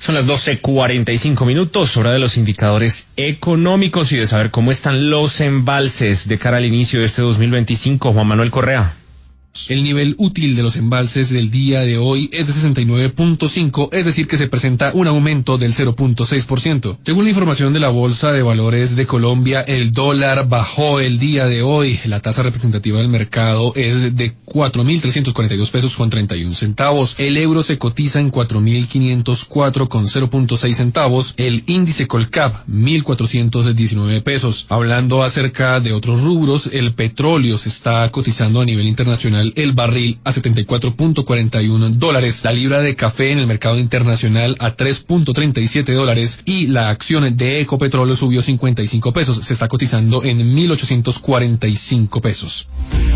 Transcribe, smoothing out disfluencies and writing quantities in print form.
Son las 12:45, hora de los indicadores económicos y de saber cómo están los embalses de cara al inicio de este 2025. Juan Manuel Correa. El nivel útil de los embalses del día de hoy es de 69.5, es decir que se presenta un aumento del 0.6%. Según la información de la Bolsa de Valores de Colombia, el dólar bajó el día de hoy. La tasa representativa del mercado es de 4.342 pesos con 31 centavos. El euro se cotiza en 4.504 con 0.6 centavos. El índice Colcap, 1.419 pesos. Hablando acerca de otros rubros, el petróleo se está cotizando a nivel internacional el barril a $74.41, la libra de café en el mercado internacional a $3.37 y la acción de Ecopetrol subió 55 pesos, se está cotizando en 1.845 pesos.